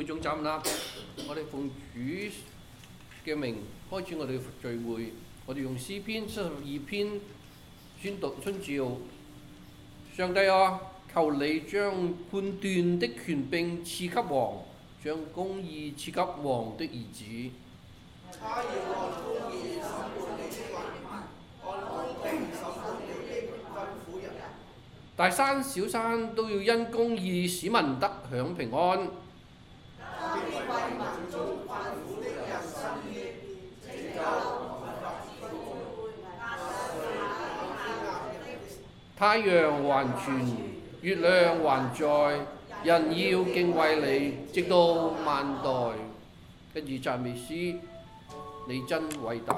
眾站立，我哋奉主嘅名開始我哋嘅聚會。我哋用詩篇72篇宣讀春召。上帝啊，求你將判斷的權柄賜給王，將公義賜給王的兒子。 他要按公義審判你的民，按公平審判你的困苦人。 大山小山都要因公義使民得享平安。 他必為民眾困苦的人伸冤，拯救困乏之輩。 太陽還存，月亮還在，人要敬畏你，直到萬代。跟住讚美詩，你真偉大。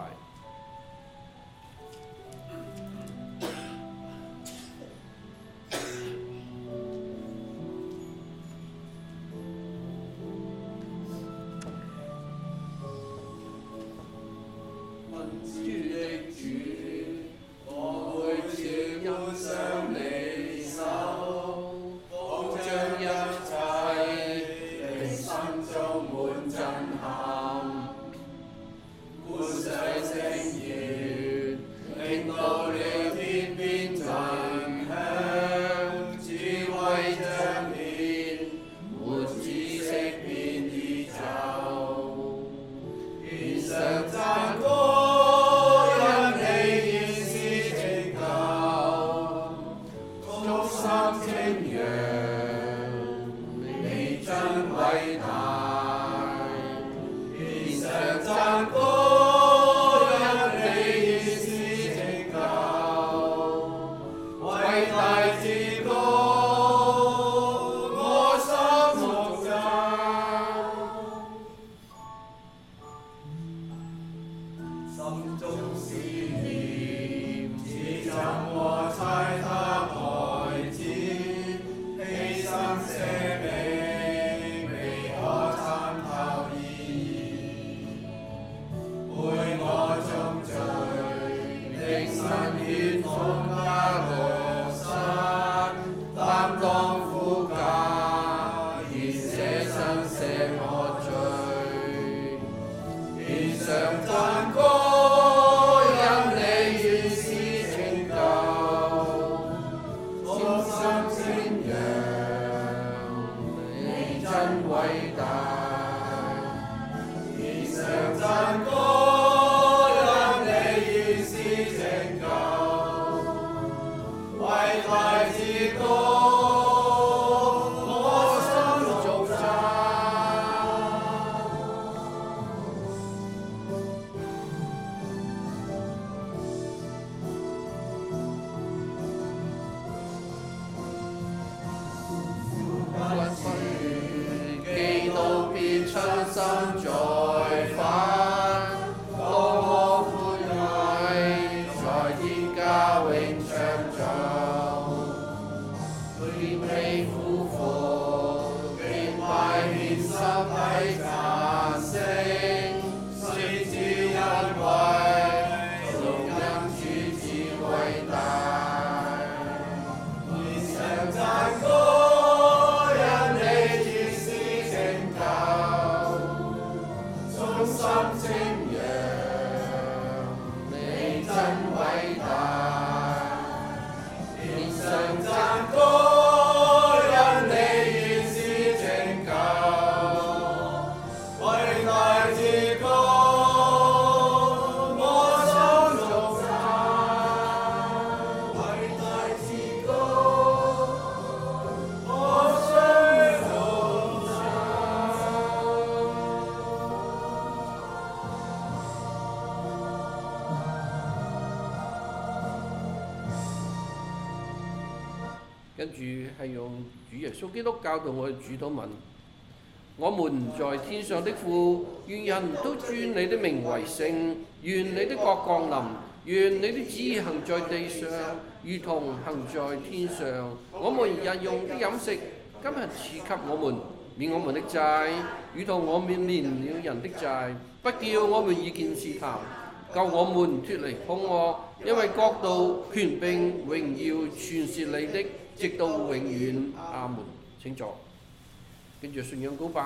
跟住係用主耶穌基督教導我哋主禱文。我們在天上的父，願人都尊你的名為聖，願你的國降臨，願你的旨意行在地上，如同行在天上。我們日用的飲食，今日賜給我們，免我們的債，如同我們免了人的債，不叫我們遇見試探，救我們脱離兇惡，因為國度、權柄、榮耀全是你的，直到永遠。阿門。請坐。跟住信仰告白，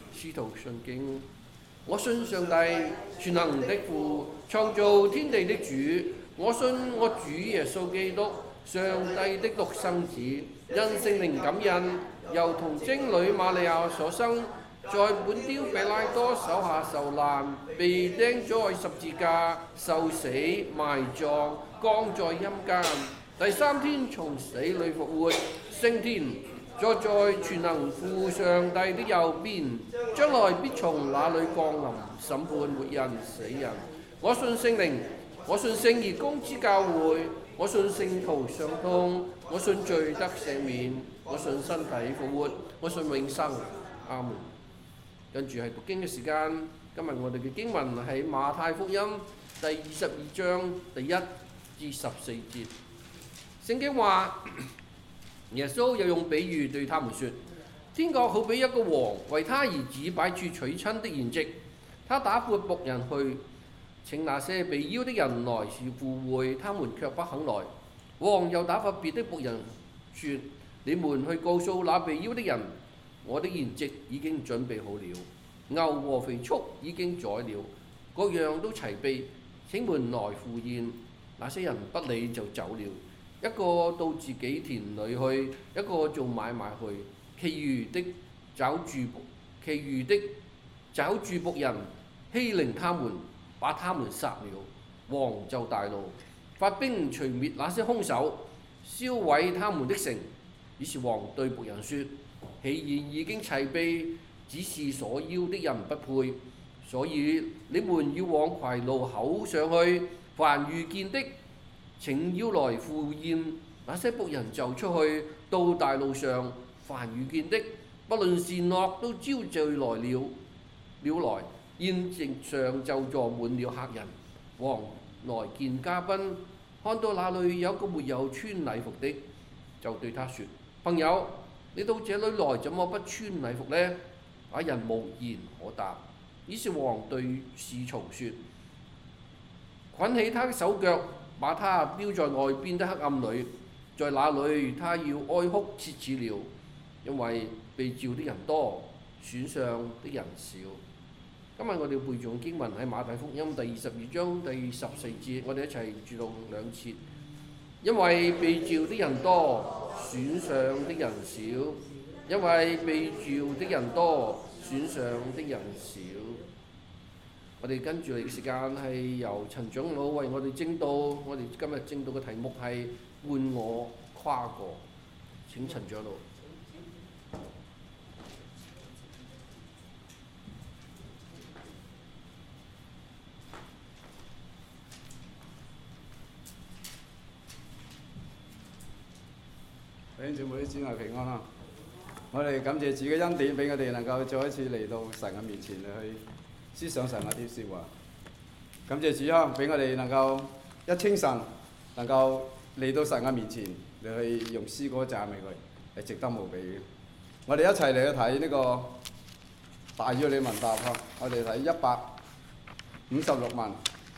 使徒信經。我信上帝全能的父，創造天地的主。我信我主耶穌基督，上帝的獨生子，因聖靈感孕，又同貞女瑪利亞所生，在本丟彼拉多手下受難，被釘在十字架，受死，埋葬，降在陰間。第3天從死裏復活，升天，坐在全能父上帝的右邊，將來必從那裏降臨審判活人死人。我信聖靈，我信聖義公之教會，我信聖徒相通，我信罪得赦免，我信身體復活，我信永生。阿門。跟住係讀經嘅時間，今日我哋嘅經文喺馬太福音第22章第1至14節。聖經話，耶穌又用比喻對他們說：天國好比一個王為他兒子擺處娶親的筵席，他打發僕人去請那些被邀的人來是赴會，他們卻不肯來。王又打發別的僕人說：你們去告訴那被邀的人，我的筵席已經準備好了，牛和肥畜已經宰了，各樣都齊備，請們來赴宴。那些人不理就走了，一個到自己田裏去，一個做買賣去，其餘的找住僕人欺凌他們，把他們殺了。王就大怒，發兵除滅那些兇手，燒毀他們的城。於是王對僕人說：喜宴已經齊備，只是所邀的人不配，所以你們要往迴路口上去，凡遇見的請邀來赴宴。那些僕人就出去到大路上，凡遇見的不論善惡都招聚來，宴席上就坐滿了客人。王來見嘉賓，看到那裏有個沒有穿禮服的，就對他說：朋友，你到這裏來怎麼不穿禮服呢？那人無言可答。於是王對侍從說：捆起他的手腳，把他丟在外邊的黑暗裏，在那裏他要哀哭切齒了，因為被召的人多，選上的人少。今日我哋背誦經文喺馬太福音第22章第14節，我哋一齊讀2次。因為被召的人多，選上的人少。因為被召的人多，選上的人少。我哋跟住嚟嘅時間係由陳長老為我哋證道，我哋今日證道嘅題目係換我跨過。請陳長老。 弟兄姊妹，主內平安啦！我哋感謝主嘅恩典，俾我哋能夠再一次嚟到神嘅面前去思想神嘅啲説話。感謝主啊，俾我哋能夠一清晨能夠嚟到神嘅面前，你去用詩歌讚美佢，係值得無比嘅。我哋一齊嚟去睇呢個大要理問答啊！我哋睇156問。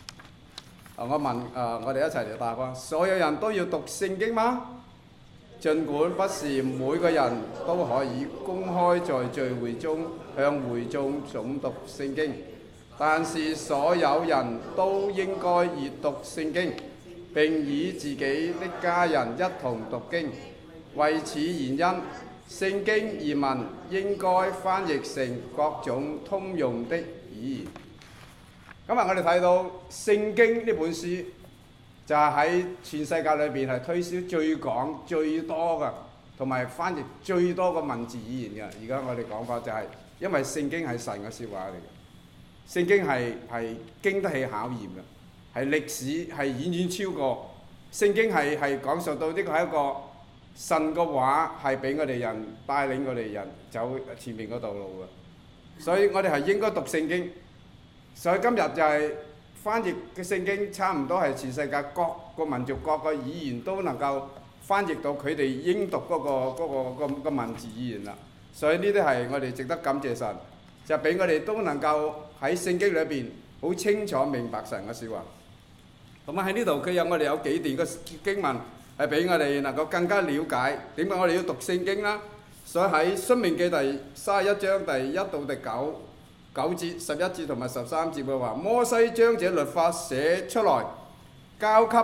我哋一齊嚟答啊！所有人都要讀聖經嗎？儘管不是每個人都可以公開在聚會中向會眾誦讀聖經，但是所有人都應該閱讀聖經，並與自己的家人一同讀經。為此原因，聖經原文應該翻譯成各種通用的語言。今日我哋睇到聖經呢本書，就係喺全世界裏邊係推銷最廣最多嘅，同埋翻譯最多個文字語言嘅。而家我哋講法就係，因為聖經係神嘅説話嚟嘅，聖經係經得起考驗嘅，係歷史係遠遠超過。聖經係講述到呢個係一個神嘅話，係俾我哋人帶領我哋人走前面嗰道路嘅。所以我哋係應該讀聖經。所以今日就係翻譯嘅聖經，差唔多係全世界各個民族各個語言都能夠翻譯到佢哋應讀嗰個文字語言啦。所以呢啲係我哋值得感謝神，就俾我哋都能夠喺聖經裏邊好清楚明白神嘅説話。咁喺呢度佢有我哋有幾段嘅經文係俾我哋能夠更加了解點解我哋要讀聖經啦。 所以喺《申命記》第31章第1到第9節、11節同埋13節嘅話，摩西將這律法寫出來，交給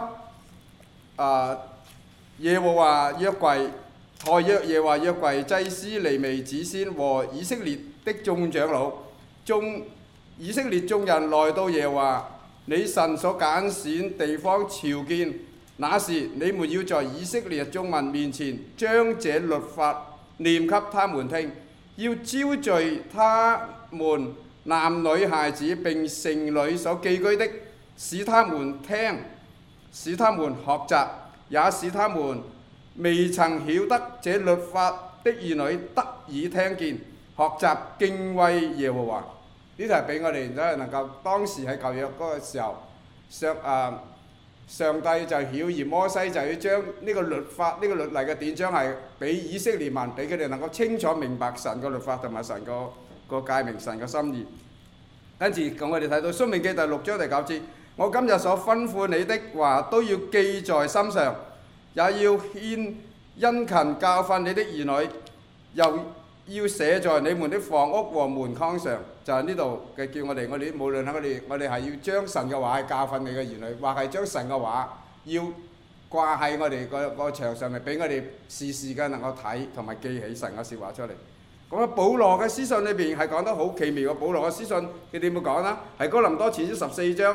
耶和華約櫃、抬耶和華約櫃祭司利未子先和以色列的眾長老，以色列眾人來到耶和華你神所揀選地方朝見，那時你們要在以色列眾民面前將這律法念給他們聽，要招聚他們男女孩子並城裏所寄居的，使他們聽，使他們學習，也使他們未曾曉得這律法的兒女得以聽見，學習敬畏耶和華。呢度係俾我哋能夠當時喺舊約嗰個時候，上帝就曉諭摩西，就要將呢個律法、呢個律例嘅典章係俾以色列民，俾佢哋能夠清楚明白神個律法同埋神個誡命、神嘅心意。跟住我哋睇到《申命記》第6章第9節，我今日所吩咐你的話都要記在心上，也要殷勤教訓你的兒女，又要寫在你們的房屋和門框上。就係呢度嘅叫我哋無論係我哋係要將神嘅話係教訓你嘅兒女，或係將神嘅話要掛喺我哋個牆上面，俾我哋時時嘅能夠睇同埋記起神嘅説話出嚟。咁啊，保羅嘅書信裏邊係講得好奇妙嘅。保羅嘅書信佢點會講啦？係哥林多前書14章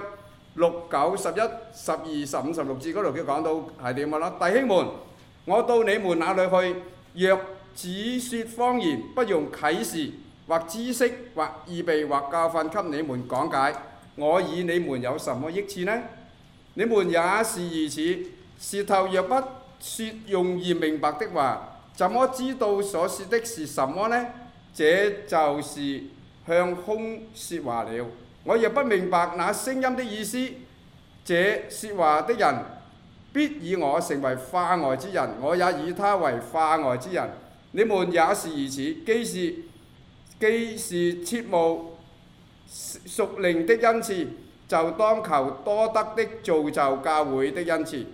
6、9、11、12、15、16節嗰度佢講到係點嘅啦？弟兄們，我到你們那裏去，若只説方言，不用啟示或知識或預備或教訓給你們講解，我以你們有什麼益處呢？你們也是如此。舌頭若不説容易明白的話，怎麼知道所說的是什麼呢？這就是向空説話了。我若不明白那聲音的意思，這説話的人必以我成為化外之人，我也以他為化外之人。你們也是如此。既是切慕屬靈的恩賜，就當求多得的造就教會的恩賜。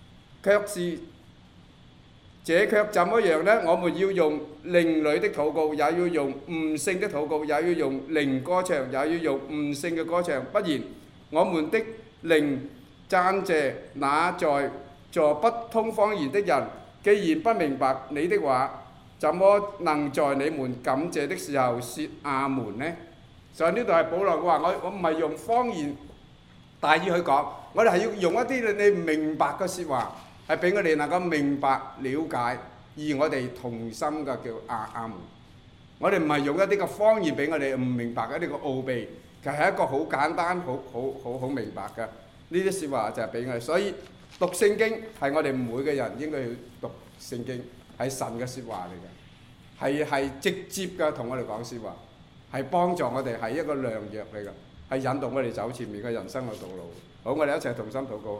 這卻怎麼樣呢？我們要用靈裏的禱告，也要用悟性的禱告，也要用靈歌唱，也要用悟性嘅歌唱。不然，我們的靈讚謝那在座不通方言的人，既然不明白你的話，怎麼能在你們感謝的時候説阿門呢？所以呢度係保羅嘅話，我唔係用方言大意去講，我哋係要用一啲你唔明白嘅説話，係俾我哋能夠明白了解，而我哋同心嘅叫阿門。我哋唔係用一啲嘅方言俾我哋唔明白嘅一啲嘅奧秘，其實係一個好簡單、好明白嘅呢啲説話就係俾我哋。所以讀聖經係我哋每個人應該要讀聖經。係神嘅説話嚟嘅，係直接嘅同我哋講説話，係幫助我哋，係一個良藥嚟嘅，係引導我哋走前面嘅人生嘅道路。好，我哋一齊同心禱告。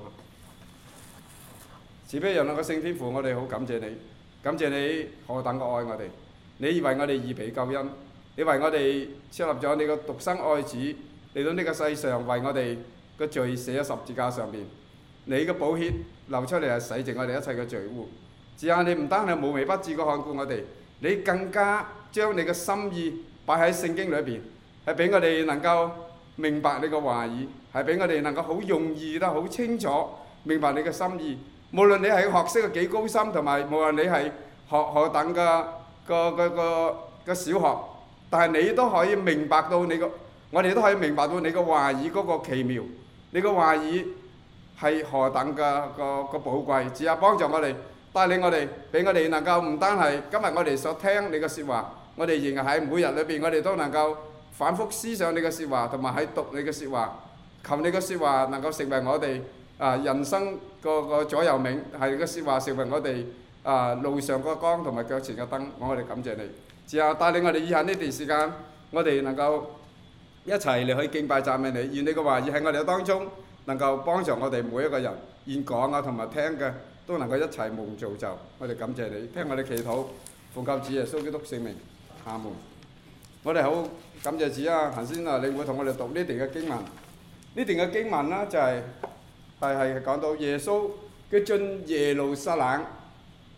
慈悲人類嘅聖天父，我哋好感謝你，感謝你何等嘅愛我哋，你為我哋預備救恩，你為我哋設立咗你個獨生愛子嚟到呢個世上，為我哋個罪寫喺十字架上邊，你嘅寶血流出嚟係洗淨我哋一切嘅罪污。只係你唔單係無微不至嘅看顧我哋，你更加將你嘅心意擺喺聖經裏邊，係俾我哋能夠明白你嘅話語，係俾我哋能夠好容易啦、好清楚明白你嘅心意。無論你係學識嘅幾高深，同埋無論你係何等嘅個小學，但係你都可以明白到我哋都可以明白到你嘅話語嗰個奇妙，你嘅話語係何等嘅個寶貴，只係幫助我哋。帶領我哋，俾我哋能夠唔單係今日我哋所聽你嘅説話，我哋仍然喺每日裏邊，我哋都能夠反覆思想你嘅説話，同埋喺讀你嘅説話，求你嘅説話能夠成為我哋人生個左右銘，係你嘅説話成為我哋路上個光同埋腳前嘅燈。我哋感謝你，只係帶領我哋以下呢段時間，我哋能夠一齊嚟去敬拜讚美你，願你嘅話語喺我哋當中能夠幫助我哋每一個人，現講啊同埋聽嘅。都能夠一齊蒙造就，我哋感謝你，聽我哋祈禱，奉救主耶穌基督聖名，阿門。我哋好感謝主啊！頭先你會同我哋讀呢段嘅經文，呢段嘅經文啦就係講到耶穌佢進耶路撒冷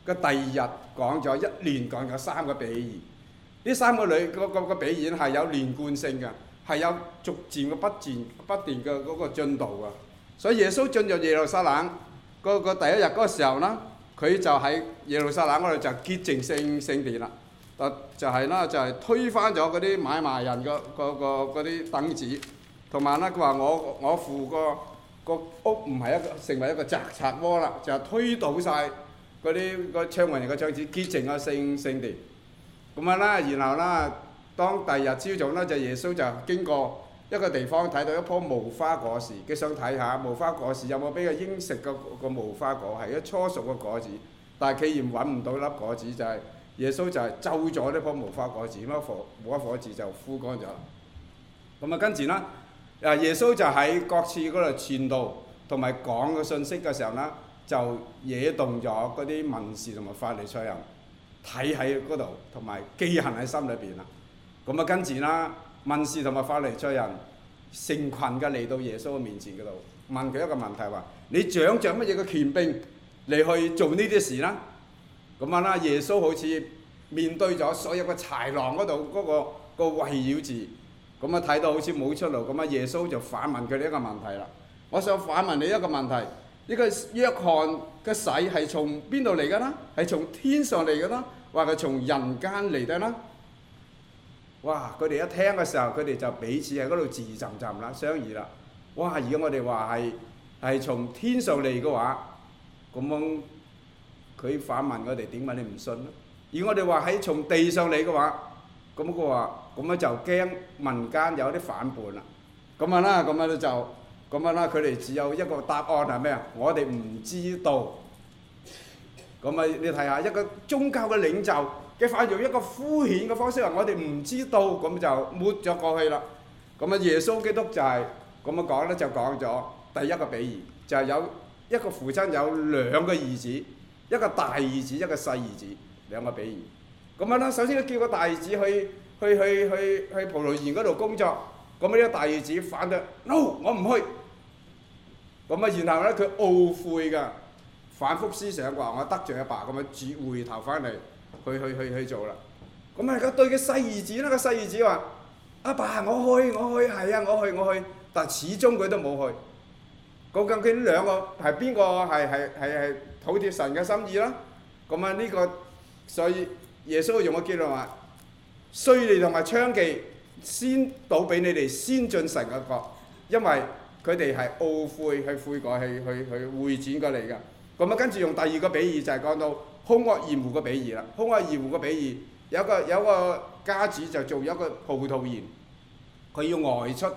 個第二日講咗一連講咗3個比喻。呢3個比喻係有連貫性嘅，係有逐漸嘅不斷嘅嗰個進度嘅。所以耶穌進入耶路撒冷個第一日嗰個時候啦，佢就喺耶路撒冷嗰度就潔淨聖殿啦。就係推翻咗嗰啲買賣人嗰啲凳子，同埋咧佢話我父個屋唔係成為一個擲賊窩啦，就係推倒晒嗰啲唱門人嘅窗子，潔淨個聖殿。咁啊啦，然後啦，當第二日朝早咧，就耶穌就經過一個地方，睇到一棵無花果樹，佢想睇下無花果樹有冇俾佢應食個無花果，係一初熟嘅果子，但係既然揾唔到粒果子，就係耶穌就係咒咗呢棵無花果樹，無花果樹就枯乾咗。咁啊，跟住啦，耶穌就喺各處嗰度傳道同埋講個信息嘅時候啦，就惹動咗嗰啲文士同埋法利賽人睇喺嗰度，同埋記恨喺心裏邊啦。咁啊，跟住啦，文士同埋法利賽人成群嘅嚟到耶穌嘅面前嗰度，問佢一個問題話：你長乜嘢嘅權柄嚟去做呢啲事啦？咁啊啦，耶穌好似面對咗所有嘅豺狼嗰度嗰個圍繞住，咁啊睇到好似冇出路，咁啊耶穌就反問佢哋一個問題啦。我想反問你一個問題：呢個約翰嘅洗係從邊度嚟㗎啦？係從天上嚟㗎啦，或係從人間嚟嘅啦？哇！佢哋一聽嘅時候，佢哋就彼此喺嗰度自浸啦，相議啦。哇！如果我哋話係從天上嚟嘅話，咁樣佢反問我哋點解你唔信咧？如果我哋話係從地上嚟嘅話，咁佢話咁樣就驚民間有啲反叛啦。咁樣啦，佢哋只有一個答案係咩啊？我哋唔知道。咁啊，你睇下一個宗教嘅領袖，佢反用一個敷衍嘅方式話我哋唔知道，咁就抹咗過去啦。咁啊，耶穌基督就係咁樣講咧，就講咗第一個比喻，就係有一個父親有2個兒子，一個大兒子，一個細兒子，2個比喻。咁啊啦，首先叫個大兒子去葡萄園嗰度工作，咁呢個大兒子反對 ，no， 我唔去。咁啊，然後咧佢懊悔㗎，反覆思想話我得罪阿爸，咁樣回頭翻嚟去做啦。咁啊，佢對個細兒子咧，個細兒子話：阿爸，我去，係啊，我去，但始終佢都冇去。究竟呢2個係邊個係討貼神嘅心意啦？咁啊呢個，所以耶穌用個結論話：稅吏同埋娼妓先倒俾你哋先進神嘅國，因為佢哋係懊悔去悔改去回轉過嚟㗎。咁啊跟住用第2個比喻就係講到兇惡鹽湖嘅比喻啦。兇惡鹽湖嘅比喻有個家主就做一個葡萄園，佢要外出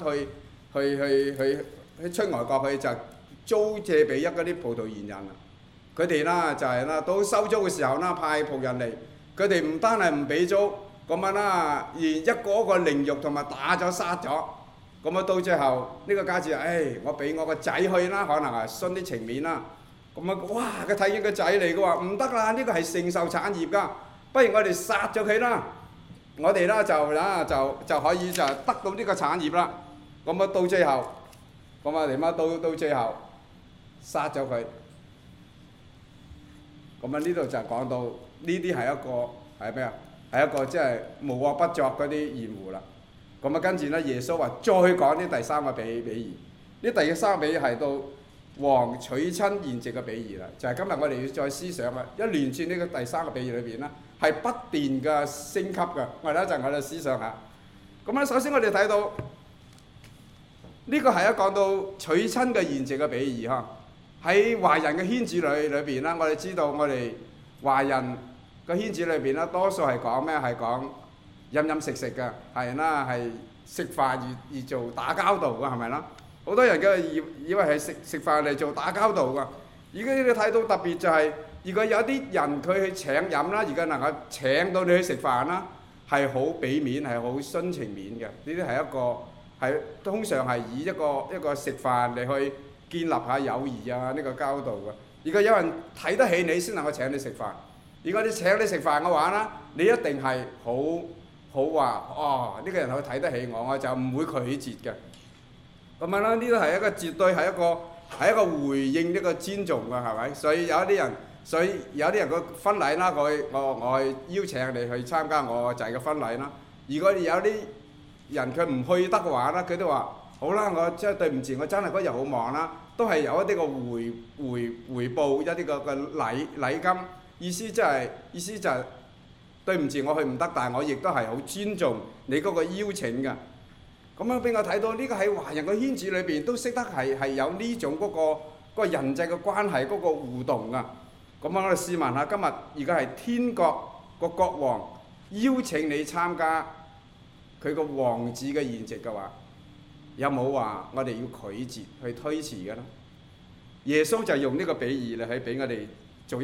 去出外國去就租借俾嗰啲葡萄園人啦。佢哋啦就係啦，到收租嘅時候啦，派僕人嚟，佢哋唔單係唔俾租，咁樣啦，而一個凌辱同埋打咗殺咗，咁啊到最後呢個家主我俾我個仔去啦，可能係徇啲情面啦。咁啊哇！佢睇見個仔嚟嘅話唔得啦，呢個係承受產業㗎，不如我哋殺咗佢啦，我哋啦就可以就得到呢個產業啦。咁啊到最後，咁啊點啊到最後殺咗佢。咁啊呢度就講到呢啲係一個係咩啊？係一個即係無惡不作嗰啲鹽湖啦。咁啊跟住咧，耶穌話再講呢第3個比喻。呢第3個比喻係到王娶親筵席嘅比喻啦，就係今日我哋要再思想啦。一連串呢個第3個比喻裏邊咧，係不斷嘅升級嘅。我哋一陣我哋思想下。咁咧，首先我哋睇到呢個係一講到娶親嘅筵席嘅比喻嚇。喺華人嘅圈子裏邊啦，我哋知道我哋華人嘅圈子裏邊啦，多數係講咩？係講飲食嘅，係啦，係食飯而做打交道嘅，係咪啦？好多人嘅以為係食飯嚟做打交道㗎。而家你睇到特別就係，如果有啲人佢去請飲啦，而家能夠請到你去食飯啦，係好俾面，係好徇情面嘅。呢啲係一個係通常係以一個食飯嚟去建立下友誼啊，呢個交道㗎。如果有人睇得起你，先能夠請你食飯。如果你請你食飯嘅話啦，你一定係好話呢個人佢睇得起我，我就唔會拒絕嘅。咁樣啦，呢個係一個絕對係一個回應一個尊重㗎，係咪？所以有一啲人所以有啲人個婚禮啦，我邀請你去參加我仔嘅婚禮啦。如果有啲人佢唔去得嘅話咧，佢都話好啦，我真係對唔住，我真係嗰日好忙啦，都係有一啲個回報一啲個禮金，意思就係對唔住我去唔得，但係我亦都係好尊重你嗰個邀請㗎。咁樣俾我睇到呢個喺華人嘅圈子裏邊都識得係有呢種嗰個人際嘅關係嗰個互動啊。咁我哋試問下，今日如果係天國個國王邀請你參加佢個王子嘅宴席嘅話，有冇話我哋要拒絕去推辭嘅咧？耶穌就用呢個比喻嚟去俾我哋做一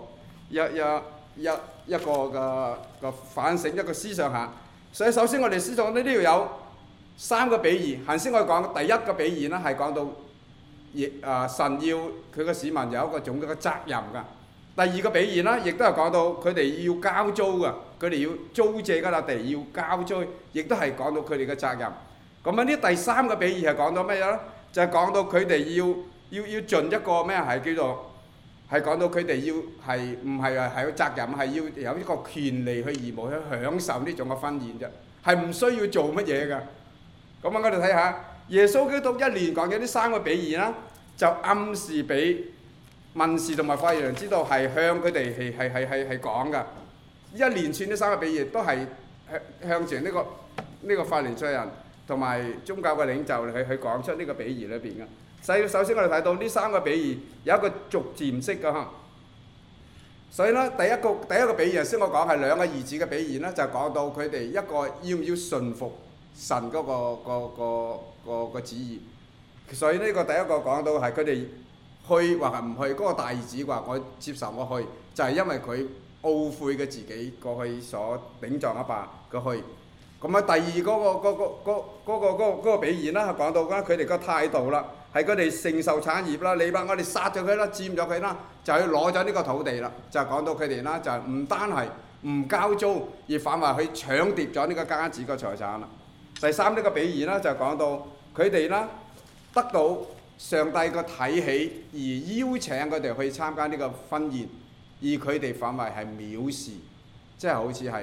個個反省，一個思想下。所以首先我哋思想呢度有3個比喻。頭先我講第一個比喻呢，係講到神要佢個市民有一個種嘅責任㗎。第二個比喻呢，亦都係講到佢哋要交租㗎，佢哋要租借嗰笪地要交租，亦都係講到佢哋嘅責任。咁呢第3個比喻係講到咩嘢呢？就係講到佢哋要盡一個咩係叫做係講到佢哋要係唔係係有責任，係要有一個權利去義務去享受呢種嘅婚宴啫，係唔需要做乜嘢㗎。咁我哋睇下耶穌基督一連講嘅呢3個比喻啦，就暗示俾文士同埋法利賽人知道係向佢哋係講㗎。一連串呢3個比喻都係向住呢個法利賽人同埋宗教嘅領袖去講出呢個比喻裏邊嘅。首先我哋睇到呢3個比喻有一個逐漸式嘅。所以咧第一個比喻頭先我講係2個兒子嘅比喻咧，就講到佢哋一個要唔要順服神嗰個旨意。所以呢個第一個講到係佢哋去或係唔去，嗰個大兒子話我接受我去，就係因為佢懊悔嘅自己過去所頂撞一霸佢去。咁啊第二嗰個比喻啦，講到啦佢哋個態度啦，係佢哋承受產業啦，你話我哋殺咗佢啦，佔咗佢啦，就去攞咗呢個土地啦，就講到佢哋啦，就唔單係唔交租，而反為去搶奪咗呢個家子個財產啦。第3呢個比喻啦，就講到佢哋啦得到上帝個睇起而邀請佢哋去參加呢個婚宴，而佢哋反為係藐視，即係好似係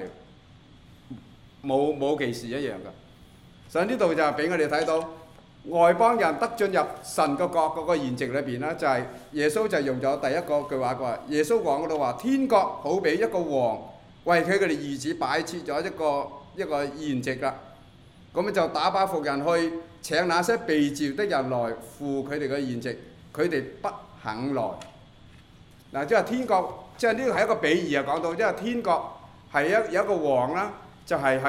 冇其事一樣㗎。所以呢度就俾我哋睇到外邦人得進入神個國嗰個宴席裏邊啦，就係耶穌就用咗第一個句話，佢話耶穌講嗰度話天國好比一個王為佢哋兒子擺設咗一個宴席啦。咁就打發僕人去請那些被召的人來赴佢哋嘅宴席，佢哋不肯來。嗱，即係天國，即係呢個係一個比喻啊，講到即係天國係有一個王啦，就係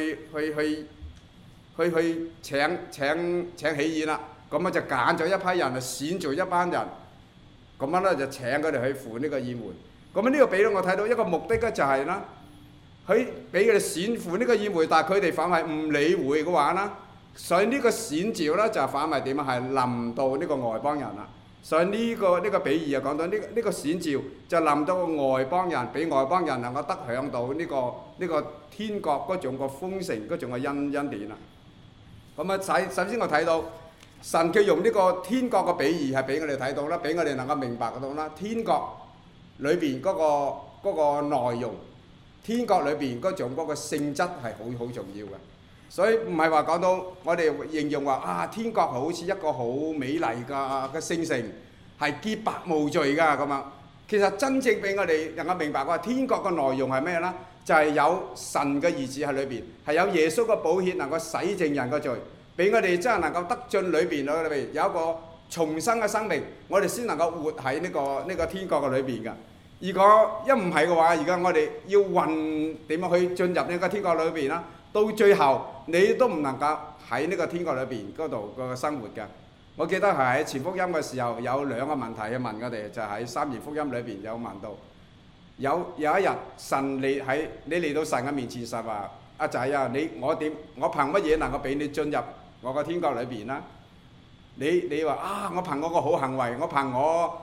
去請喜宴啦。咁啊就揀咗一批人，就選做一班人，咁樣咧就請佢哋去赴呢個宴會。咁呢個比喻我睇到一個目的咧就係啦。佢俾佢哋選赴呢個宴會，但係佢哋反為唔理會嘅話啦，所以呢個選召咧就反為點啊？係臨到呢個外邦人啦。所以呢個比喻啊講到呢個選召就臨到個外邦人，俾外邦人能夠得享到呢個天國嗰種個豐盛嗰種嘅恩典啦。咁啊，首先我睇到神佢用呢個天國嘅比喻係俾我哋睇到啦，俾我哋能夠明白到啦，天國裏邊嗰個內容。天國裏邊嗰種嗰個性質係好重要嘅，所以唔係話講到我哋形容話天國好似一個好美麗嘅聖城，係潔白無罪㗎咁樣。其實真正俾我哋能夠明白嘅話，天國嘅內容係咩呢？就係有神嘅兒子喺裏邊，係有耶穌嘅寶血能夠洗淨人嘅罪，俾我哋真係能夠得進裏邊有一個重生嘅生命，我哋先能夠活喺呢個天國嘅裏邊㗎。如果一唔係嘅話，而家我哋要點樣去進入呢個天國裏邊啦？到最後你都唔能夠喺呢個天國裏邊嗰度個生活㗎。我記得係喺傳福音嘅時候有2個問題去問我哋，就喺三言福音裏邊有問到，有一日神你嚟到神嘅面前實話，阿仔啊，我憑乜嘢能夠俾你進入我個天國裏邊啦？你話我憑我個好行為，我憑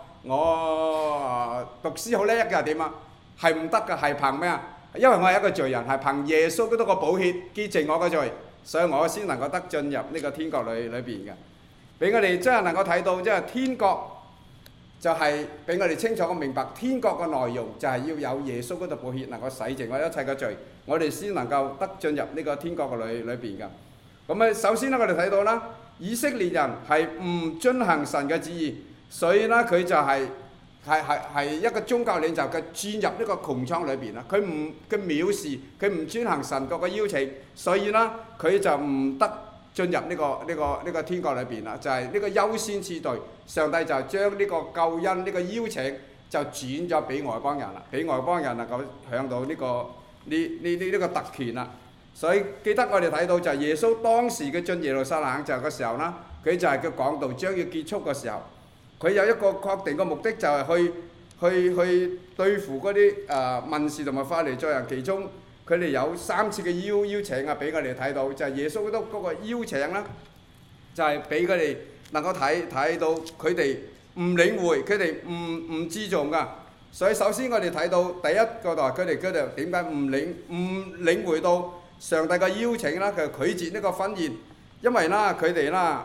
我讀書好叻㗎點啊？係唔得㗎，係憑咩啊？因為我係一個罪人，係憑耶穌基督個寶血潔淨我個罪，所以我先能夠得進入呢個天國裏邊嘅。俾我哋真係能夠睇到，即係天國就係俾我哋清楚咁明白天國嘅內容，就係要有耶穌嗰道寶血能夠洗淨我一切嘅罪，我哋先能夠得進入呢個天國嘅裏邊㗎。咁啊，首先咧，我哋睇到啦，以色列人係唔遵行神嘅旨意，所以咧佢就係一個宗教領袖嘅轉入呢個穹蒼裏邊啦。佢藐視，佢唔遵行神國嘅邀請，所以咧佢就唔得進入呢個天國裏邊啦。就係呢個優先次序，上帝就將呢個救恩呢個邀請就轉咗俾外邦人啦，俾外邦人能夠享到呢個特權啦。所以記得我哋睇到就係耶穌當時佢進耶路撒冷就係個時候啦，佢就係佢講道將要結束嘅時候，佢有一個確定嘅目的就係去對付嗰啲文士同埋法利賽人，其中佢哋有3次嘅邀請啊，俾我哋睇到就係耶穌嗰個邀請啦，就係俾佢哋能夠睇到佢哋唔領會，佢哋唔注重㗎。所以首先我哋睇到第一個就係佢哋點解唔領會到上帝嘅邀請啦，佢拒絕呢個婚宴，因為啦佢哋啦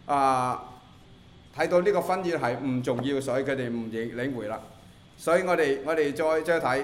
睇到呢個婚宴係唔重要，所以佢哋唔領會啦。所以我哋再睇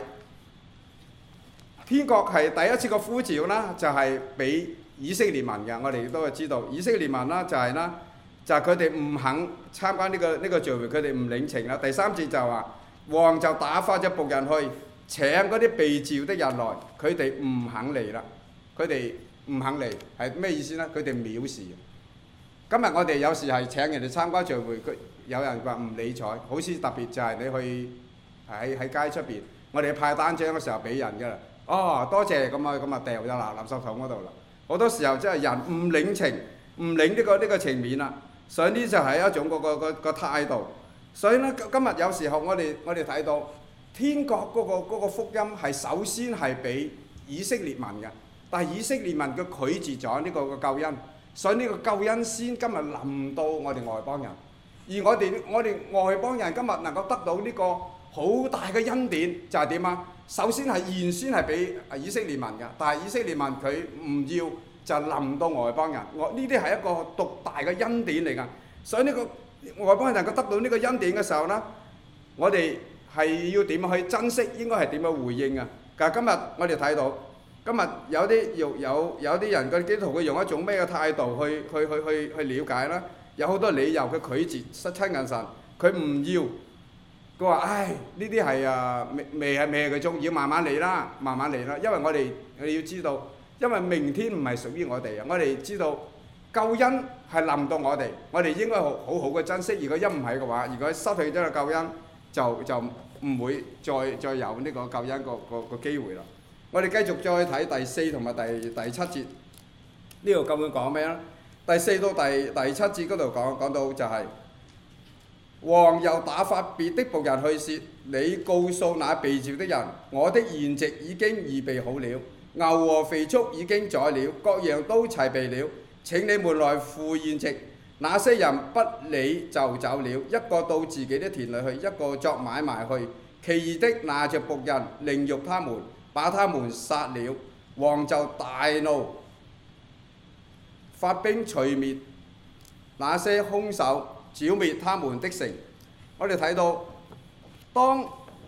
天國係第一次個呼召啦，就係俾以色列民嘅。我哋都係知道以色列民啦，就係佢哋唔肯參加呢個聚會，佢哋唔領情啦。第3節就話王就打發咗僕人去請嗰啲被召的人來，佢哋唔肯嚟啦。佢哋唔肯嚟係咩意思呢？佢哋藐視。今日我哋有時係請人哋參加聚會，有人話唔理睬，好似特別就係你去喺街出邊，我哋派單張嘅時候俾人㗎啦。哦，多謝咁啊掉咗垃圾桶嗰度啦。好多時候真係人唔領情，唔領呢個情面啦。所以呢就係一種個態度。所以呢，今日有時候我哋睇到天國嗰個福音係首先係俾以色列民嘅。但係以色列民佢拒絕咗呢個救恩，所以呢個救恩先今日臨到我哋外邦人，而我哋外邦人今日能夠得到呢個好大嘅恩典，就係點啊？首先係原先係俾以色列民嘅，但係以色列民佢唔要，就臨到外邦人。呢啲係一個獨大嘅恩典嚟㗎，所以呢個外邦人能夠得到呢個恩典嘅時候呢，我哋係要點去珍惜，應該係點樣回應啊？但係今日我哋睇到。今日有啲人嘅基督徒佢用一種咩嘅態度去了解啦？有好多理由佢拒絕親近神，佢唔要，佢話：唉，呢啲係未係佢中意，慢慢嚟啦，慢慢嚟啦。因為我哋要知道，因為明天唔係屬於我哋啊！我哋知道救恩係臨到我哋，我哋應該好好嘅珍惜。如果一唔係嘅話，如果失去咗個救恩，就唔會再有呢個救恩個機會啦。我哋繼續再睇第4同埋第7節，呢度究竟講咩咧？第4到第7節嗰度講到就係王又打發別的僕人去説：你告訴那被召的人，我的筵席已經預備好了，牛和肥畜已經宰了，各樣都齊備了。請你們來赴宴席。那些人不理就走了，一個到自己的田裏去，一個作買賣去，其餘的拿着僕人凌辱他們，把他們殺了。王就大怒，發兵除滅那些兇手，剿滅他們的城。我哋睇到，當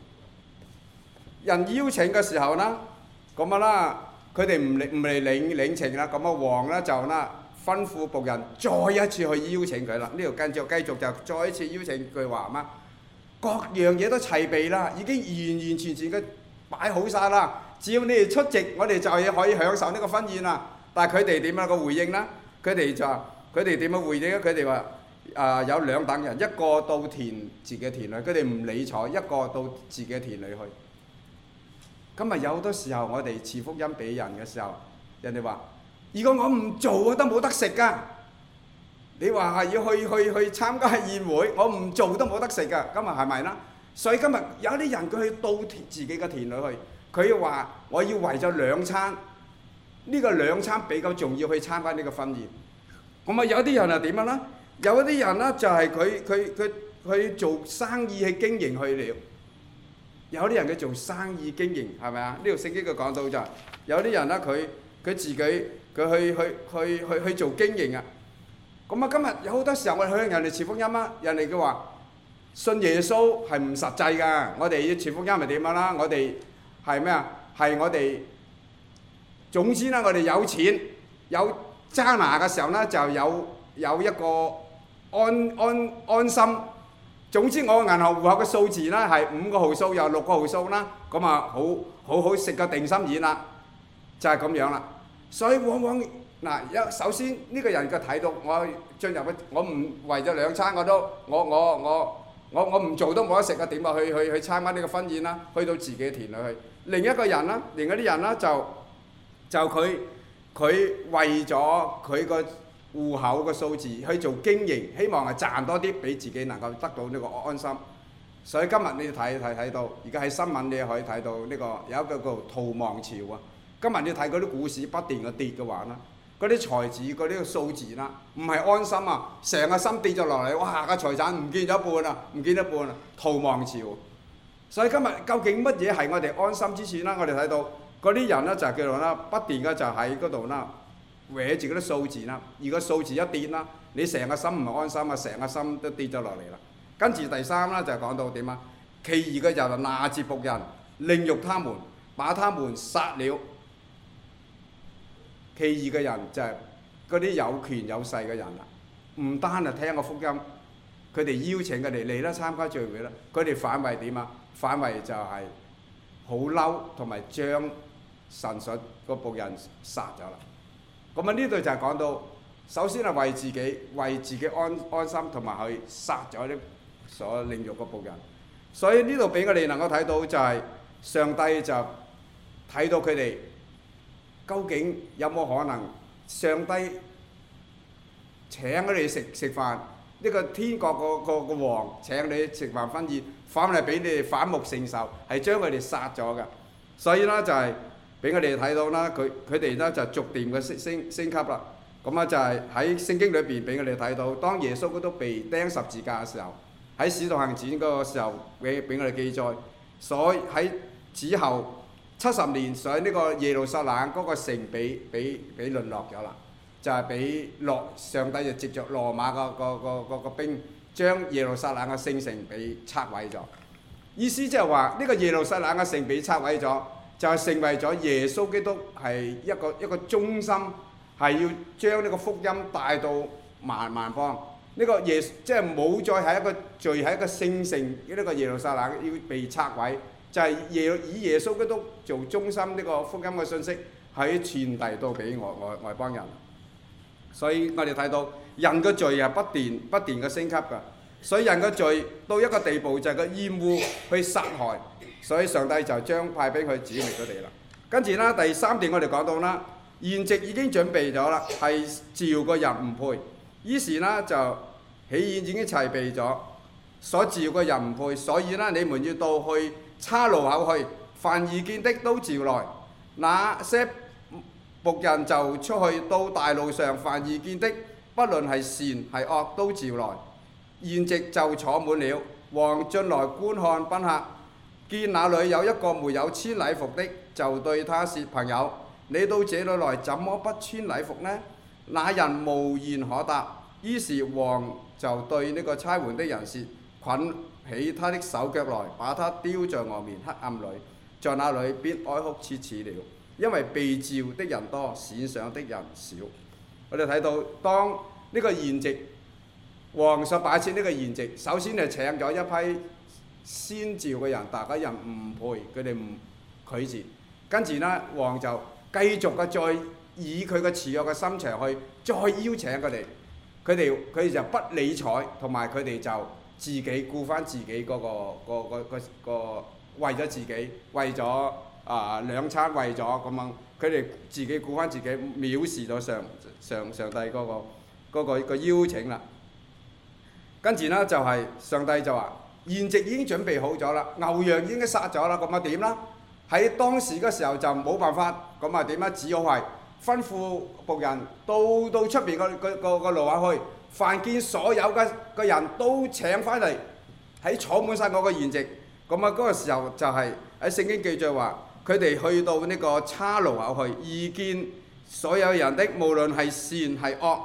人邀請嘅時候啦，咁啊啦，佢哋唔嚟領情啦，咁啊王咧就吩咐僕人再一次去邀請佢啦。呢度繼續就再一次邀請句話嘛，各樣嘢都齊備啦，已經完完全全嘅擺好晒啦。只要你哋出席，我哋就可以享受呢個婚宴啦。但係佢哋點樣個回應啦？佢哋點樣回應咧？佢哋話有兩等人，一個到自己田裏，佢哋唔理睬；一個到自己田裏去。今日有好多時候，我哋賜福音俾人嘅時候，人哋話：如果我唔做都冇得食㗎。你話係要去參加宴會，我唔做都冇得食㗎。今日係咪啦？所以今日有啲人佢去到自己嘅田裏去，佢話我要為咗兩餐，呢個兩餐比較重要去參加呢個婚宴。咁啊有啲人係點樣啦？有啲人咧就係佢做生意去經營去了。有啲人佢做生意經營係咪啊？呢條聖經佢講到就係有啲人咧佢自己佢去做經營啊。咁啊今日有好多時候我哋向人哋傳福音啊，人哋佢話信耶穌係唔實際㗎。我哋要傳福音係點樣啦？我哋係咩啊？係我哋總之啦，我哋有錢有揸拿嘅時候咧，就有一個安心。總之我銀行戶口嘅數字咧係5個號數，有6個號數啦，咁啊好食個定心丸啦，就係咁樣啦。所以往往嗱，首先呢個人佢睇到我進入我唔為咗2餐我唔做都冇得食啊，點啊去參加呢個婚宴啦，去到自己嘅田裏去。另一啲人啦就佢為咗佢個戶口嘅數字去做經營，希望係賺多啲，俾自己能夠得到呢個安心。所以今日你睇到，而家喺新聞你可以睇到呢個有一個叫逃亡潮啊。今日你睇嗰啲股市不斷嘅跌嘅話啦，嗰啲財子嗰啲數字啦，唔係安心啊，成個心跌咗落嚟，哇！個財產唔見咗一半啊，唔見一半啊，逃亡潮。所以今日究竟乜嘢係我哋安心之處啦？我哋睇到嗰啲人咧就係叫做啦，不斷嘅就喺嗰度啦，搲住嗰啲數字啦。而個數字一跌啦，你成個心唔安心啊，成個心都跌咗落嚟啦。跟住第三啦就係講到點啊？其餘嘅人拿住僕人，凌辱他們，把他們殺了。其餘嘅人就係嗰啲有權有勢嘅人啦，唔單係聽個福音，佢哋邀請佢哋嚟啦參加聚會啦，佢哋反為點啊？反為就係好嬲，同埋將神所個僕人殺咗啦。咁啊呢度就係講到，首先係為自己安心，同埋去殺咗啲所凌辱個僕人。所以呢度俾我哋能夠睇到就係上帝就睇到佢哋。究竟有冇可能上帝請佢哋食飯？呢個天國個王請你食飯婚宴，反嚟俾你哋反目成仇，係將佢哋殺咗㗎。所以咧就係俾我哋睇到啦，佢哋咧就逐漸嘅升級啦。咁啊就係喺聖經裏邊俾我哋睇到，當耶穌都被釘十字架嘅時候，喺使徒行傳嗰個時候俾我哋記載，所以喺之後。70年上呢個耶路撒冷嗰個城俾淪落咗啦，就係俾上帝就藉着羅馬個兵將耶路撒冷嘅聖城俾拆毀咗。意思即係話呢個耶路撒冷嘅城俾拆毀咗，就係成為咗耶穌基督係一個中心，係要將呢個福音帶到萬邦。呢個即係冇再係一個罪，係一個聖城，呢個耶路撒冷要被拆毀。就係以耶穌基督做中心，呢個福音嘅信息喺傳遞到俾外邦人。所以我哋睇到人嘅罪係不斷嘅升級㗎。所以人嘅罪到一個地步就係個厭惡去殺害，所以上帝就將派兵去剿滅佢哋啦。跟住啦，第3點我哋講到啦，筵席已經準備咗啦，係召個人唔配，於是呢就喜宴已經齊備咗，所召個人唔配，所以呢你們要到去岔路口去，凡遇見的都召來。那些僕人就出去到大路上，凡遇見的，不論係善係惡，都召來。筵席就坐滿了，王進來觀看賓客，見那裏有一個沒有穿禮服的，就對他說：朋友，你到這裏來，怎麼不穿禮服呢？那人無言可答。於是王就對呢個差換的人說：捆起他的手腳來，把他丟在外面黑暗裏，在那裏必哀哭切齒了，因為被召的人多，選上的人少。我哋睇到當呢個筵席，王所擺設呢個宴席，首先係請咗一批先召嘅人，大家人唔配，佢哋唔拒絕。跟住呢，王就繼續嘅再以佢嘅慈愛嘅心腸去再邀請佢哋，佢哋就不理睬，同埋佢哋就自己顧翻自己嗰個為咗自己，為咗兩餐，為咗咁樣，佢哋自己顧翻自己，藐視咗上帝嗰個邀請啦。跟住呢，就係上帝就話筵席已經準備好咗啦，牛羊已經殺咗啦，咁啊點啦？喺當時嘅時候就冇辦法，咁啊點啊？只好係吩咐僕人到出邊個路口去，凡見所有嘅人都請翻嚟，喺坐滿晒我個筵席。咁啊嗰個時候就係喺聖經記載話，佢哋去到呢個岔路口去，遇見所有人的，無論係善係惡，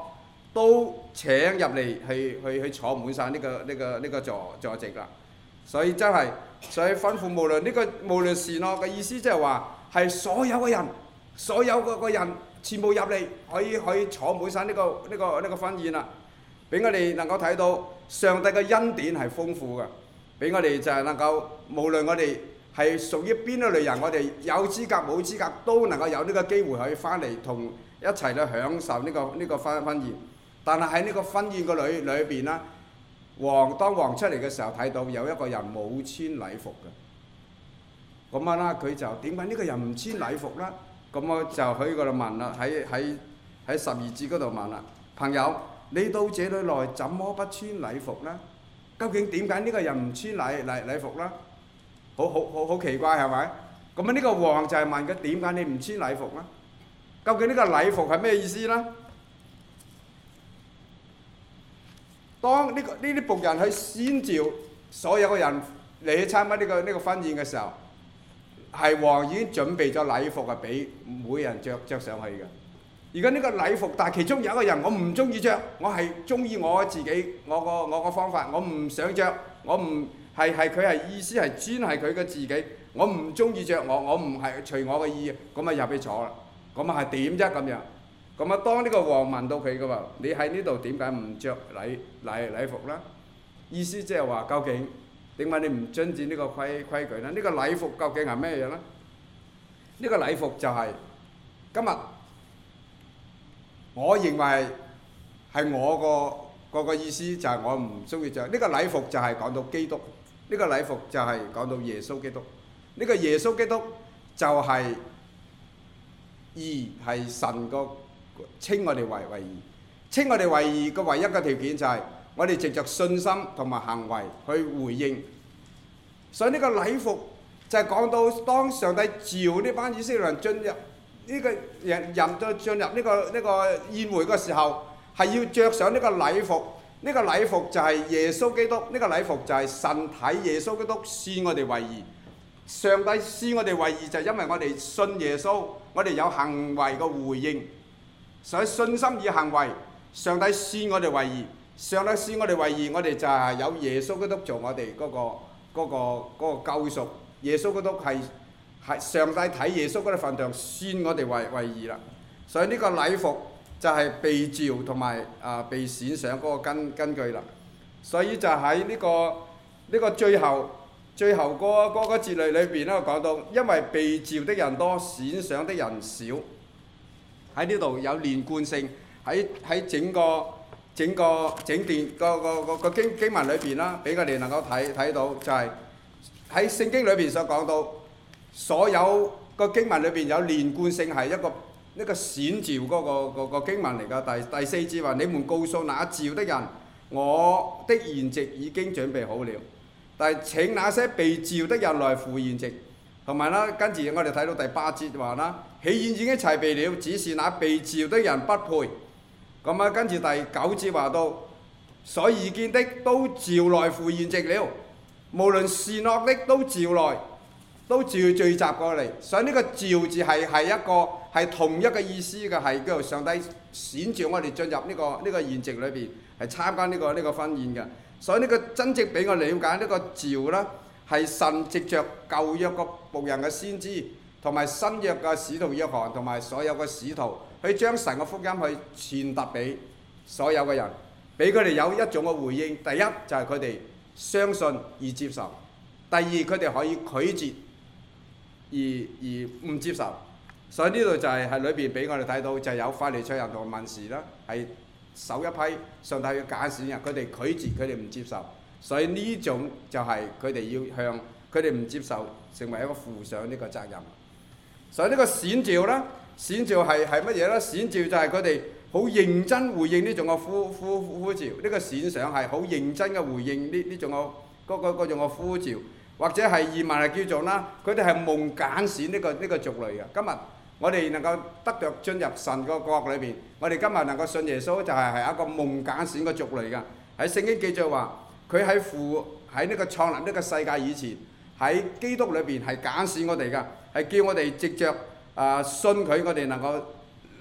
都請入嚟去坐滿晒呢個座席啦。所以真係，所以吩咐無論善惡嘅意思，即係話係所有嘅人，所有個人全部入嚟，可以坐滿晒呢個婚宴啦。俾我哋能夠睇到上帝嘅恩典係豐富嘅，俾我哋就係能夠無論我哋係屬於邊一類人，我哋有資格冇資格都能夠有呢個機會可以翻嚟同一齊去享受呢個婚宴。但係喺呢個婚宴嘅裏邊啦，當王出嚟嘅時候睇到有一個人冇穿禮服嘅，咁啦佢就點解呢個人唔穿禮服啦？咁我就喺嗰度問啦，喺12節嗰度問啦，朋友，你到這裏來怎麼不穿禮服呢？究竟點解呢個人唔穿禮服啦？好奇怪係咪？咁呢個王就係問佢點解你唔穿禮服呢？究竟呢個禮服係咩意思呢？當呢啲僕人去先召所有嘅人嚟去參加呢個婚宴嘅時候，係王已經準備咗禮服係俾每人着上去嘅。而家呢個禮服，但係其中有一個人我唔中意着，我係中意我自己我個方法，我唔想着，我唔係佢係意思係專係佢嘅自己，我唔中意着我唔係隨我嘅意，咁啊入去坐啦，咁啊係點啫咁樣？咁啊當呢個王問到佢嘅話，你喺呢度點解唔着禮服啦？意思即係話究竟點解你唔遵照呢個規矩咧？呢個禮服究竟係咩嘢咧？呢個禮服就係今日我認為係我個意思，就係我唔中意着呢個禮服，就係講到基督。呢個禮服就係講到耶穌基督。呢個耶穌基督就係義，係神個稱我哋為義，稱我哋為義個唯一嘅條件就係我哋藉着信心同埋行為去回應。所以呢個禮服就係講到當上帝召呢班以色列人進入呢個人進入呢個宴會嘅時候，係要着上呢個禮服。呢個禮服就係耶穌基督，呢個禮服就係神睇耶穌基督視我哋為義。上帝視我哋為義就係因為我哋信耶穌，我哋有行為嘅回應。所以信心與行為，上帝視我哋為義。上帝視我哋為義，我哋就係有耶穌基督做我哋嗰個救贖。耶穌基督係上帝睇耶穌嗰啲份上視我哋為義啦。所以呢個禮服就係被召同埋被選上嗰個根據啦。所以就喺呢個最後嗰個節裏邊咧講到，因為被召的人多，選上的人少。喺呢度有連貫性，喺整段個經文裏邊啦，俾我哋能夠睇到，就係喺聖經裏邊所講到，所有個經文裏邊有連貫性，係一個選召嗰個經文嚟㗎。第4節話：你們告訴那召的人，我的筵席已經準備好了。但係請那些被召的人來赴筵席。同埋啦，跟住我哋睇到第8節話啦，喜宴已經齊備了，只是那被召的人不配。咁啊，跟住第9節話到，所遇見的都召來赴宴席了，無論善惡的都召來，都聚集過嚟。所以呢個召字係一個係同一個意思嘅，係叫做上帝選召我哋進入呢個宴席裏邊，係參加呢個婚宴嘅。所以呢個真正俾我了解呢個召啦，係神藉着舊約個僕人嘅先知，同埋新約嘅使徒約翰，同埋所有嘅使徒，去將神嘅福音去傳達俾所有嘅人，俾佢哋有一種嘅回應。第一就係佢哋相信而接受；第二佢哋可以拒絕而唔接受。所以呢度就係裏邊俾我哋睇到，就有法利賽人同文士啦，係首一批上帝嘅揀選人，佢哋拒絕，佢哋唔接受。所以呢種就係佢哋要向佢哋唔接受，成為一個負上呢個責任。所以呢個選召啦，選召係乜嘢咧？選召就係佢哋好認真回應呢種嘅呼召，呢個選上係好認真嘅回應呢種嘅嗰種嘅呼召，或者係移民係叫做啦，佢哋係蒙揀選呢個族類嘅。今日我哋能夠得着進入神個國裏邊，我哋今日能夠信耶穌，就係一個蒙揀選嘅族類㗎。喺聖經記載話，佢喺呢個創立呢個世界以前，喺基督裏邊係揀選我哋㗎，係叫我哋藉着信佢，我哋能夠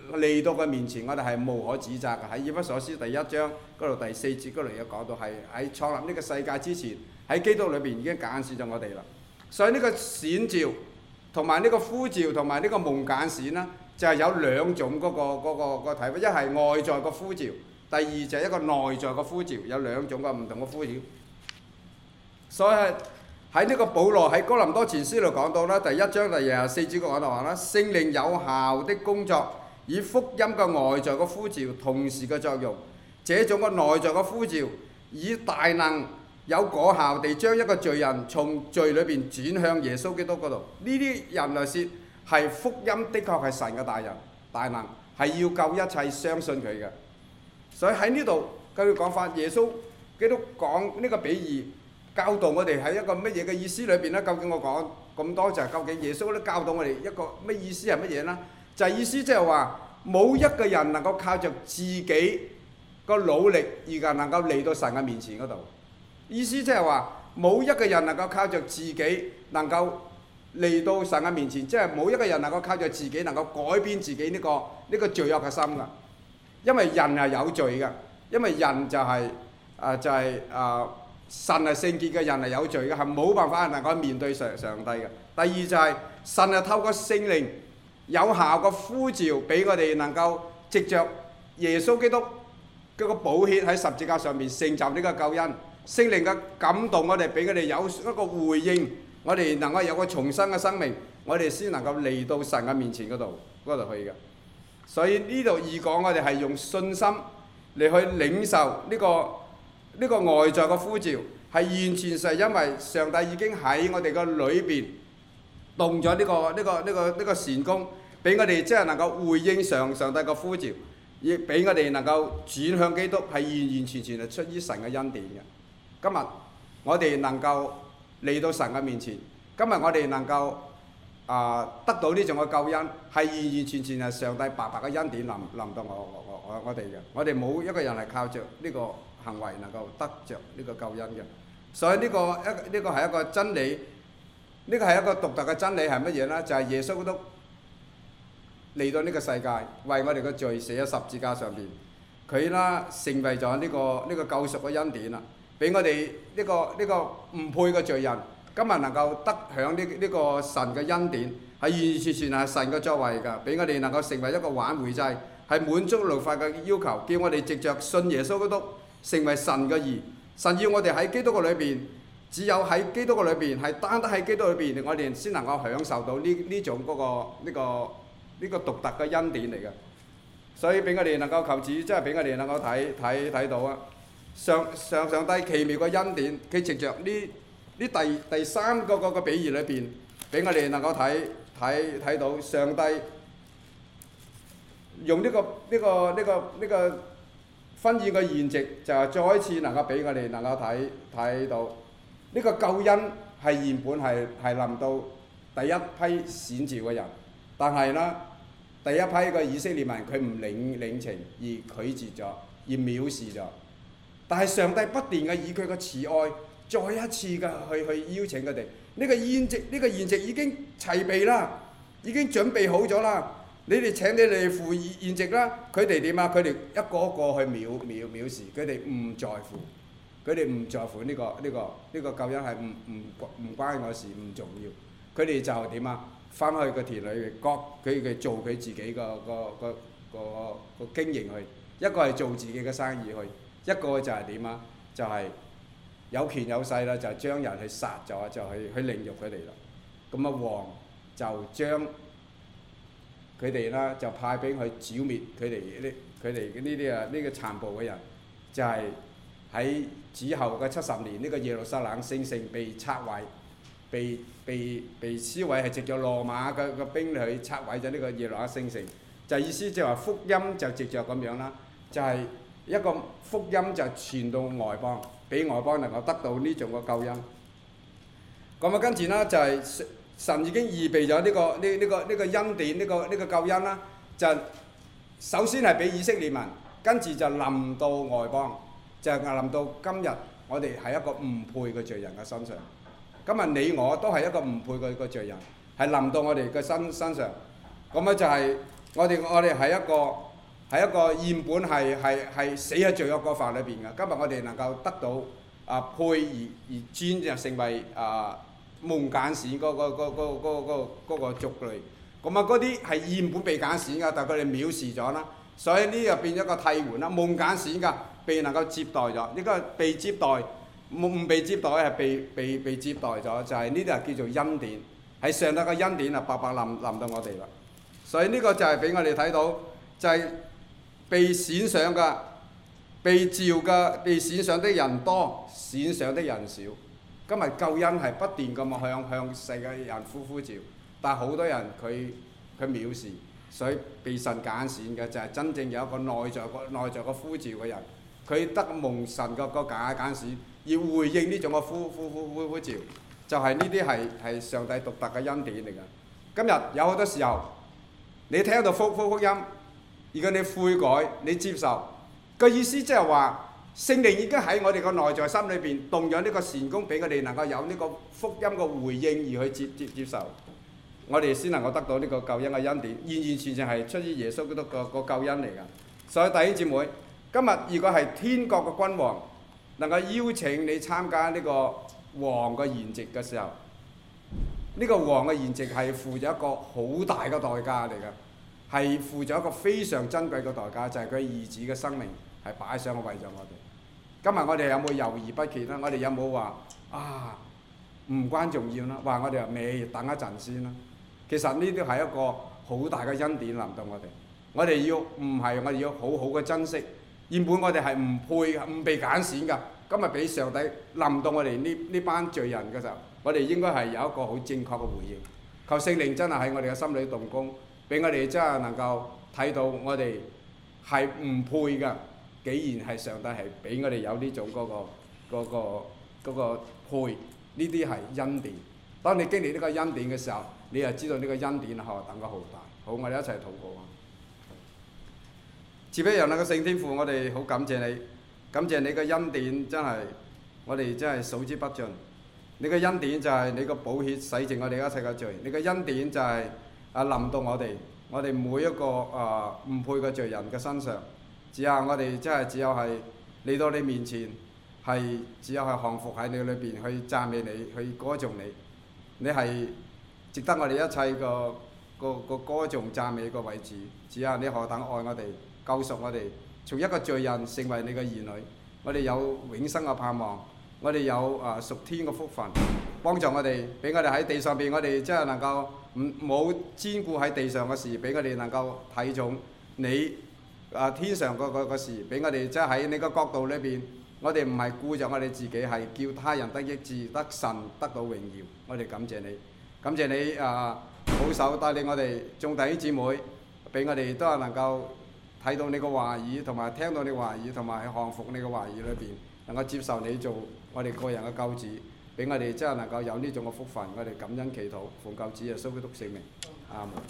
嚟到佢面前，我哋係無可指責嘅。喺以弗所書第1章嗰度第4節嗰度有講到，係喺創立呢個世界之前，喺基督裏邊已經揀選咗我哋啦。所以呢個選召同埋呢個呼召同埋呢個蒙揀選啦，就係有兩種嗰個睇法，一係外在個呼召，第二就係一個內在個呼召，有兩種嘅唔同嘅呼召。所以喺呢個保羅喺哥林多前書度講到啦，第1章第24節講到話啦，聖靈有效的工作，以福音嘅外在嘅呼召同時嘅作用，這種嘅內在嘅呼召以大能有果效地將一個罪人從罪裏邊轉向耶穌基督嗰度。呢啲人來説係福音的確係神嘅大能，係要救一切相信佢嘅。所以喺呢度繼續講法，耶穌基督講呢個比喻，教導我哋喺一個乜嘢嘅意思裏邊呢？究竟我講咁多就係究竟耶穌都教導我哋一個咩意思係乜嘢呢？就係意思即係話冇一個人能夠靠着自己個努力而能夠嚟到神嘅面前嗰度。意思即係話冇一個人能夠靠着自己能夠嚟到神嘅面前，即係冇一個人能夠靠着自己能夠改變自己呢個罪惡嘅心㗎。因為人係有罪嘅，因為人就係神係聖潔嘅，人係有罪嘅，係冇辦法能夠面對上帝嘅。第二就係神係透過聖靈有效嘅呼召，俾我哋能夠藉着耶穌基督嗰個寶血喺十字架上面成就呢個救恩。聖靈嘅感動我哋，俾我哋有一個回應，我哋能夠有個重生嘅生命，我哋先能夠嚟到神嘅面前嗰度去嘅。所以呢度二講，我哋係用信心嚟去領受呢個外在嘅呼召，係完全係因為上帝已經喺我哋個裏邊動咗呢個善功，俾我哋即係能夠回應上帝嘅呼召，亦俾我哋能夠轉向基督，係完完全全係出於神嘅恩典嘅。今日我哋能夠嚟到神嘅面前，今日我哋能夠得到呢種嘅救恩，係完完全全係上帝白白嘅恩典臨到我哋嘅。我哋冇一個人係靠着呢個行為能夠得着呢個救恩嘅。所以呢個係一個真理，呢個係一個獨特嘅真理係乜嘢呢？就係耶穌基督嚟到呢個世界，為我哋嘅罪死喺十字架上邊，佢啦成為咗呢個救贖嘅恩典啦，俾我哋呢個唔配嘅罪人，今日能夠得享呢個神嘅恩典，係完完全全係神嘅作為㗎，俾我哋能夠成為一個挽回祭，係滿足律法嘅要求，叫我哋藉着信耶穌基督成為神嘅義。神要我哋喺基督嘅裏邊，只有喺基督嘅裏邊，係單得喺基督裏邊，我哋先能夠享受到呢種呢個獨特嘅恩典嚟嘅。所以俾我哋能夠求主，即係俾我哋能夠睇到啊！上帝奇妙嘅恩典，佢藉着呢第三個比喻裏邊，俾我哋能夠睇到上帝用呢個婚宴嘅筵席，就係再一次能夠俾我哋能夠睇到呢個救恩係原本係臨到第一批選召嘅人，但係呢第一批嘅以色列民佢唔領情而拒絕咗，而藐視咗。但係上帝不斷嘅以佢嘅慈愛，再一次嘅去邀請佢哋。呢個筵席已經齊備啦，已經準備好咗啦。你哋請你哋赴宴席啦，佢哋點啊？佢哋一個一個去藐視，佢哋唔在乎，佢哋唔在乎呢個救恩係唔關我事，唔重要。佢哋就點啊？翻去個田裏邊佢做佢自己個經營去，一個係做自己嘅生意去，一個就係點啊？就係有權有勢啦，就將人去殺咗，就去凌辱佢哋啦。咁啊王就將佢哋啦，就派兵去剿滅佢哋呢個殘暴嘅人，就係喺之後嘅70年，呢個耶路撒冷聖城被拆毀，被燒毀，係藉著羅馬嘅兵去拆毀咗呢個耶路撒冷聖城。就意思即係話福音就藉著咁樣啦，就係一個福音就傳到外邦，俾外邦能夠得到呢種嘅救恩。咁啊跟住啦就係神已經預備咗呢個恩典，呢個救恩啦，就首先係俾以色列民，跟住就臨到外邦，就臨到今日我哋係一個唔配嘅罪人嘅身上。今日你我都係一個唔配嘅罪人，係臨到我哋嘅身上。咁啊就係我哋係一個原本係死喺罪惡個法裏邊嘅。今日我哋能夠得到配而轉就成為蒙揀選嗰個族類。咁嗰啲係原本被揀選㗎，但係佢哋藐視咗啦，所以呢就變咗個替換啦。蒙揀選㗎，被能夠接待咗，呢個被接待，唔被接待係被接待咗，就係呢啲係叫做恩典，係上帝嘅恩典啊，白白臨到我哋啦。所以呢個就係俾我哋睇到，就係被選上嘅、被召嘅、被選上的人多，選上的人少。今日救恩係不斷咁向世界人呼召。但係好多人佢藐視，所以被神揀選嘅就係真正有一個內在個呼召嘅人，佢得蒙神個揀選，要回應呢種嘅呼召，就係呢啲係上帝獨特嘅恩典嚟㗎。今日有好多時候，你聽到福音，如果你悔改，你接受，個意思即係話聖靈已經喺我哋個內在心裏邊動咗呢個善功，俾我哋能夠有呢個福音嘅回應而去接受。我哋先能夠得到呢個救恩嘅恩典，完完全全係出於耶穌基督個救恩嚟㗎。所以弟兄姊妹，今日如果係天國嘅君王能夠邀請你參加呢個王嘅筵席嘅時候，呢個王嘅宴席係付咗一個好大嘅代價嚟㗎，係付咗一個非常珍貴嘅代價，就係佢兒子嘅生命係擺上去為咗我哋。今日我哋有冇猶豫不決啦？我哋有冇話唔關重要啦？話我哋話未等一陣先啦。其實呢啲係一個好大嘅恩典臨到我哋。我哋要好好嘅珍惜。原本我哋係唔被揀選㗎，今日俾上帝臨到我哋呢班罪人嘅時候，我哋應該係有一個好正確嘅回應。求聖靈真係喺我哋嘅心裏動工，俾我哋真係能夠睇到我哋係唔配㗎。既然係上帝係俾我哋有呢種嗰個配，呢啲係恩典。當你經歷呢個恩典嘅時候，你就知道呢個恩典何等嘅浩大。好，我哋一齊禱告啊！慈悲仁愛嘅聖天父，我哋好感謝你，感謝你嘅恩典真係我哋真係數之不盡。你嘅恩典就係你個寶血洗淨我哋一切嘅罪。你嘅恩典就係臨到我哋每一個唔配嘅罪人嘅身上。只有我哋真係只有係嚟到你面前，只有係降服喺你裏邊去讚美你，去歌頌你。你係值得我哋一切個歌頌讚美個位置。只有你何等愛我哋，救贖我哋，從一個罪人成為你嘅兒女。我哋有永生嘅盼望，我哋有屬天嘅福分，幫助我哋，俾我哋喺地上邊，我哋真係能夠冇專顧喺地上嘅事，俾我哋能夠睇重你天上個事，俾我哋即係喺你個角度裏邊，我哋唔係顧着我哋自己，係叫他人得益治，得神得到榮耀。我哋感謝你，感謝你保守帶領我哋眾弟兄姊妹，俾我哋都係能夠睇到你個話語，同埋聽到你話語，同埋去降服你個話語裏邊，能夠接受你做我哋個人嘅救主，俾我哋真係能夠有呢種嘅福分。我哋感恩祈禱，奉救主耶穌基督聖名，阿門。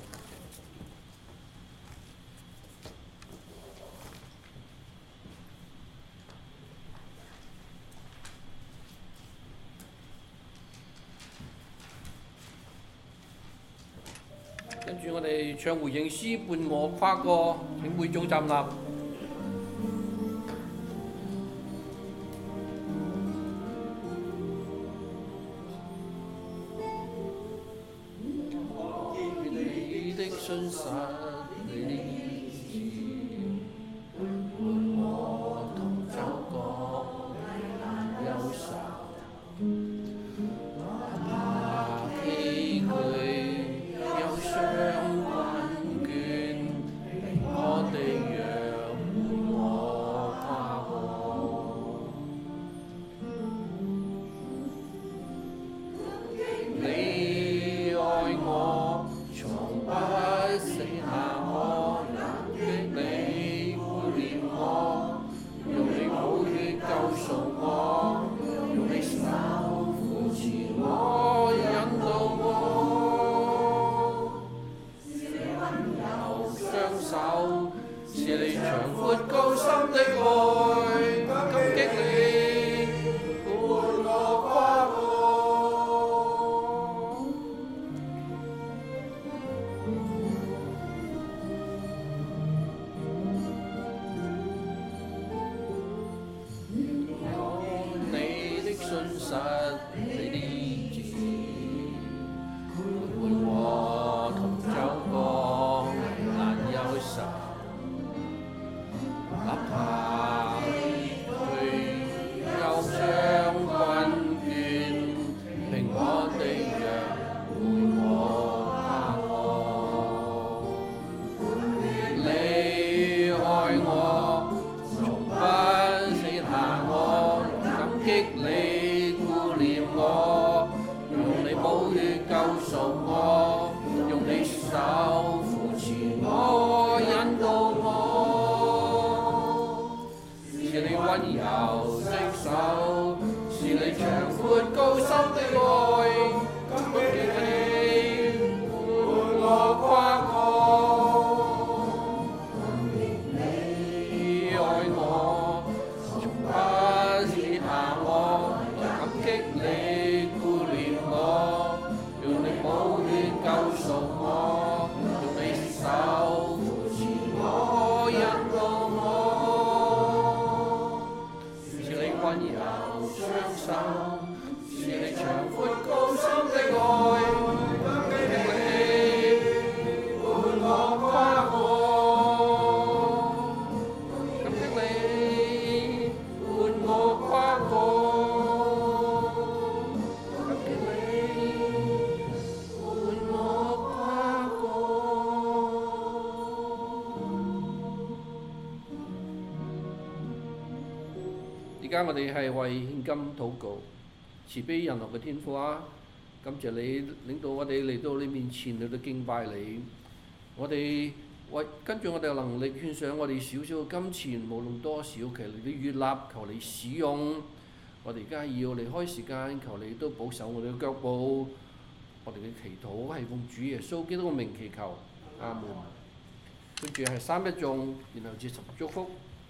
跟住我哋唱回應詩，伴我跨過，請會眾站立。你的信實，你的意志，伴我同走過危難憂愁。你愛我，從不死下。 家我哋係為獻金禱告，慈悲仁樂嘅天父啊，感謝你領導我哋嚟到你面前嚟到敬拜你。我哋跟住我哋嘅能力獻上我哋少少嘅金錢，無論多少，其實你都悅納，求你使用。我哋而家要離開時間，求你都保守我哋嘅腳步。我哋嘅祈禱係奉主耶穌基督嘅名祈求，阿門。跟住係三一頌，然後接受祝福。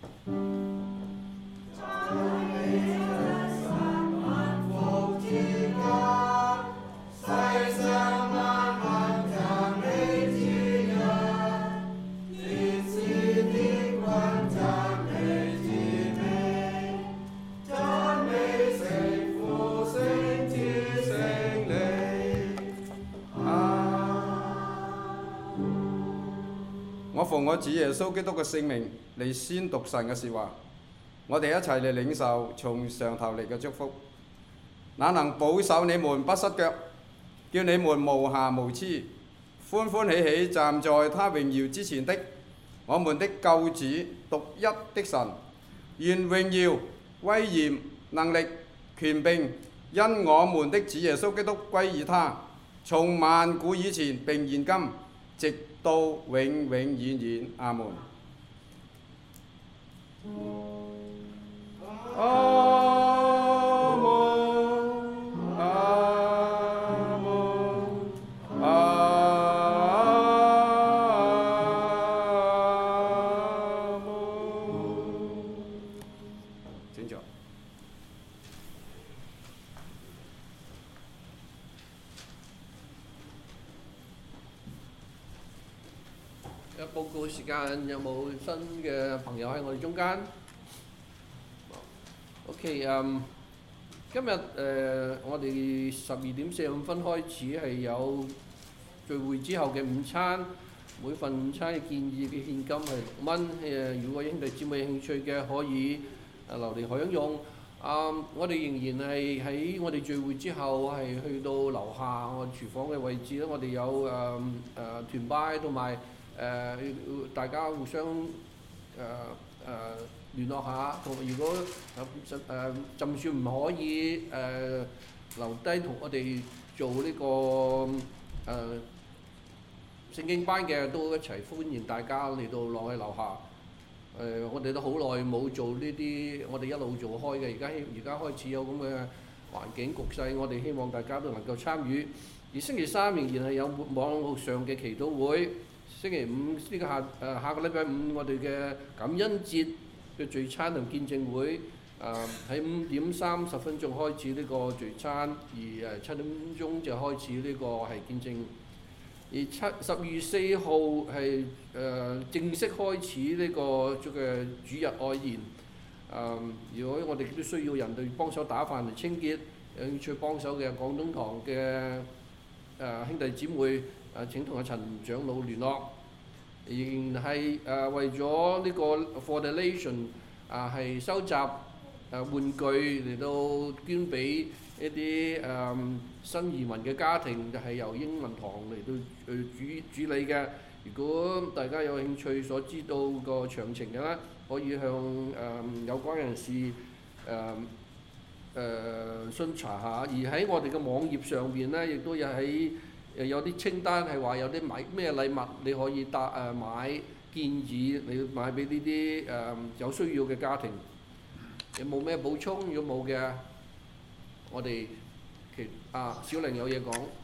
我奉我主耶穌基督嘅聖名嚟宣讀神嘅説話，我哋一齊嚟領受從上頭嚟嘅祝福。那能保守你們不失腳，叫你們無瑕無疵，歡歡喜喜站在他榮耀之前的我們的救主獨一的神，願榮耀、威嚴、能力、權柄因我們的主耶穌基督歸於他，從萬古以前並現今，直到永永遠遠，阿門。阿門，阿門，阿門。請坐。 報告時間，有冇新嘅朋友喺我哋中間 ？OK， 今日我哋12:45開始係有聚會之後嘅午餐，每份午餐嘅建議嘅現金係6蚊。如果兄弟姊妹有興趣嘅，可以留嚟享用。我哋仍然係喺我哋聚會之後係去到樓下我廚房嘅位置咧，我哋有團拜同埋。大家互相聯絡下，同如果就算唔可以留低同我哋做呢個聖經班嘅，都一齊歡迎大家嚟到落去樓下。我哋都好耐冇做呢啲，我哋一路做開嘅，而家開始有咁嘅環境局勢，我哋希望大家都能夠參與。而星期三仍然係有網絡上嘅祈禱會。星期五呢個下個禮拜五，我哋嘅感恩節嘅聚餐同見證會，喺5:30開始呢個聚餐，而7點鐘就開始呢個係見證。而12月4號係正式開始呢個嘅主日愛宴。如果我哋都需要人哋幫手打飯嚟清潔，有興趣幫手嘅廣東堂嘅兄弟姊妹。請同阿陳長老聯絡，仍然係為咗呢個 for the nation 係收集玩具嚟到捐俾一啲新移民嘅家庭，就係由英文堂嚟到主理嘅。如果大家有興趣所知道個詳情嘅咧，可以向有關人士詢查下。而喺我哋嘅網頁上邊咧，亦都有啲清單係話有啲咩禮物你可以買，建議你買俾呢啲有需要嘅家庭。有冇咩補充？如果冇嘅，我哋小玲有嘢講。